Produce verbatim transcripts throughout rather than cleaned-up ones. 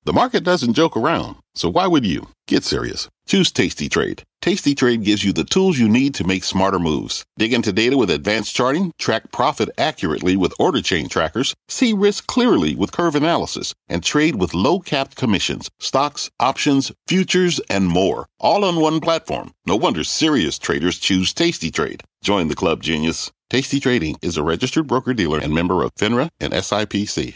The market doesn't joke around, so why would you? Get serious. Choose Tasty Trade. Tasty Trade gives you the tools you need to make smarter moves. Dig into data with advanced charting, track profit accurately with order chain trackers, see risk clearly with curve analysis, and trade with low-capped commissions, stocks, options, futures, and more. All on one platform. No wonder serious traders choose Tasty Trade. Join the club, genius. Tasty Trading is a registered broker-dealer and member of FINRA and S I P C.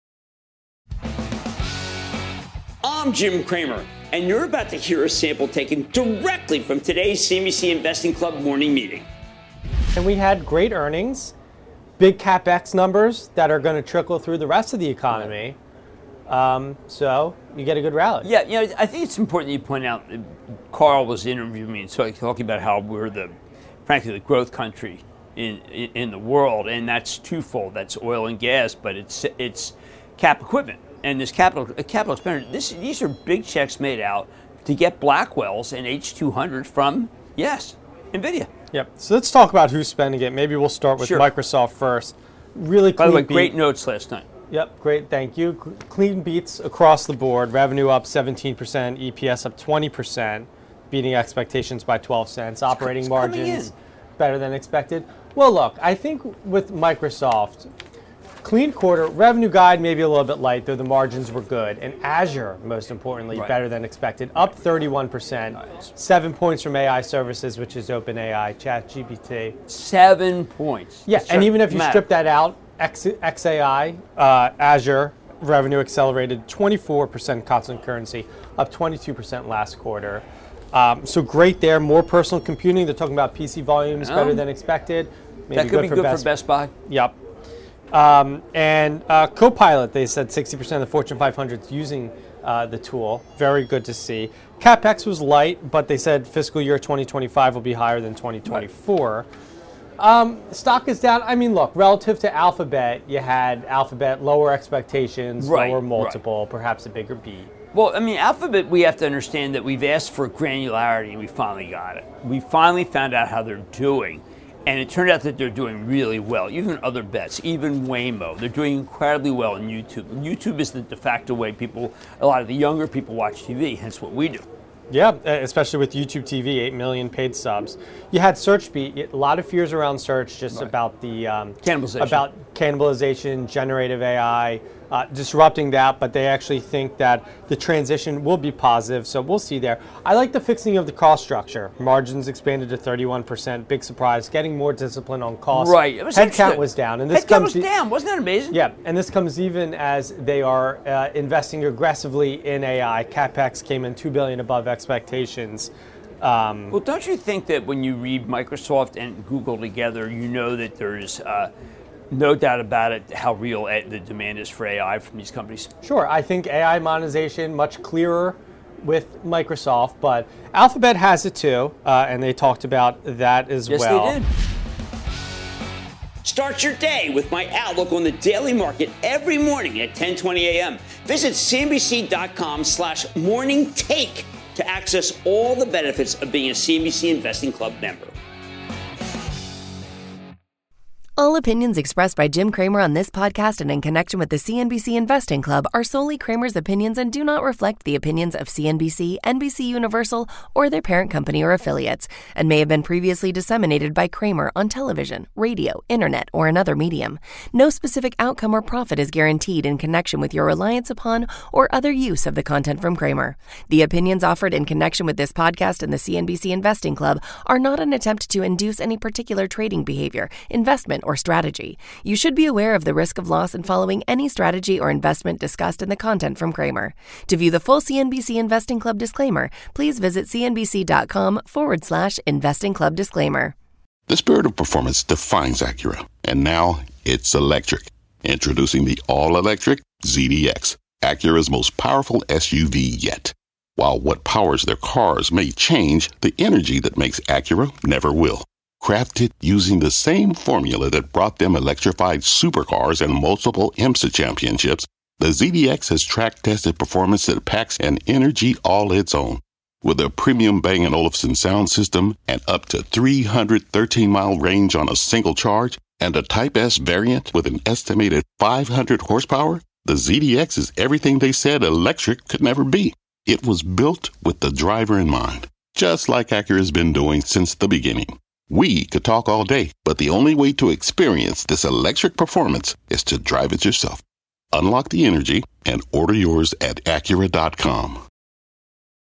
I'm Jim Cramer, and you're about to hear a sample taken directly from today's C N B C Investing Club morning meeting. And we had great earnings, big CapEx numbers that are going to trickle through the rest of the economy. Um, so you get a good rally. Yeah, you know, I think it's important that you point out that Carl was interviewing me and so talking about how we're the, frankly, the growth country in, in in the world, and that's twofold. That's oil and gas, but it's it's cap equipment. And this capital capital expenditure, this, these are big checks made out to get Blackwells and H two hundred from, yes, NVIDIA. Yep. So let's talk about who's spending it. Maybe we'll start with Sure. Microsoft first. Really clean By the way, beat. great notes last night. Yep, great, thank you. Clean beats across the board. Revenue up seventeen percent, E P S up twenty percent, beating expectations by twelve cents. Operating It's margins coming better than expected. Well, look, I think with Microsoft, clean quarter, revenue guide maybe a little bit light, though the margins were good. And Azure, most importantly, Right. better than expected, up thirty-one percent. Nice. Seven points from A I services, which is OpenAI, ChatGPT. Seven points. Yeah, That's and even if you dramatic. strip that out, X, XAI, uh, Azure revenue accelerated twenty-four percent constant currency, up twenty-two percent last quarter. Um, so great there. More personal computing. They're talking about P C volumes Yeah. better than expected. Maybe that could be for good Best, for Best Buy. Yep. Um, and uh, Copilot, they said sixty percent of the Fortune five hundred is using uh, the tool. Very good to see. CapEx was light, but they said fiscal year twenty twenty-five will be higher than twenty twenty-four. Um, stock is down. I mean, look, relative to Alphabet, you had Alphabet lower expectations, Right, lower right. multiple, perhaps a bigger beat. Well, I mean, Alphabet, we have to understand that we've asked for granularity, and we finally got it. We finally found out how they're doing, and it turned out that they're doing really well. Even other bets, even Waymo, they're doing incredibly well on YouTube. YouTube is the de facto way people, a lot of the younger people watch T V, hence what we do. Yeah, especially with YouTube T V, eight million paid subs. You had search beat, a lot of fears around search, just Right. about the um, Cannibalization. about cannibalization, generative A I, uh, disrupting that. But they actually think that the transition will be positive, so we'll see there. I like the fixing of the cost structure. Margins expanded to thirty-one percent. Big surprise. Getting more discipline on cost. Right. It was Headcount interesting. was down, and this Headcount comes was e- down. Wasn't that amazing? Yeah, and this comes even as they are uh, investing aggressively in A I. CapEx came in two billion dollars above expectations. Um, Well, don't you think that when you read Microsoft and Google together, you know that there's uh, no doubt about it how real a- the demand is for A I from these companies? Sure, I think A I monetization much clearer with Microsoft, but Alphabet has it too, uh, and they talked about that as Yes, well. they did. Start your day with my outlook on the daily market every morning at ten twenty a.m. Visit cnbc.com slash morning take to access all the benefits of being a C N B C Investing Club member. All opinions expressed by Jim Cramer on this podcast and in connection with the C N B C Investing Club are solely Cramer's opinions and do not reflect the opinions of C N B C, N B C Universal, or their parent company or affiliates, and may have been previously disseminated by Cramer on television, radio, internet, or another medium. No specific outcome or profit is guaranteed in connection with your reliance upon or other use of the content from Cramer. The opinions offered in connection with this podcast and the C N B C Investing Club are not an attempt to induce any particular trading behavior, investment, or strategy. You should be aware of the risk of loss in following any strategy or investment discussed in the content from Cramer. To view the full C N B C Investing Club disclaimer, please visit cnbc.com forward slash investing club disclaimer. The spirit of performance defines Acura, and now it's electric. Introducing the all-electric Z D X, Acura's most powerful S U V yet. While what powers their cars may change, the energy that makes Acura never will. Crafted using the same formula that brought them electrified supercars and multiple IMSA championships, the Z D X has track-tested performance that packs an energy all its own. With a premium Bang and Olufsen sound system and up to three hundred thirteen mile range on a single charge, and a Type S variant with an estimated five hundred horsepower, The Z D X is everything they said electric could never be. It was built with the driver in mind, just like Acura's been doing since the beginning. We could talk all day, but the only way to experience this electric performance is to drive it yourself. Unlock the energy and order yours at Acura dot com.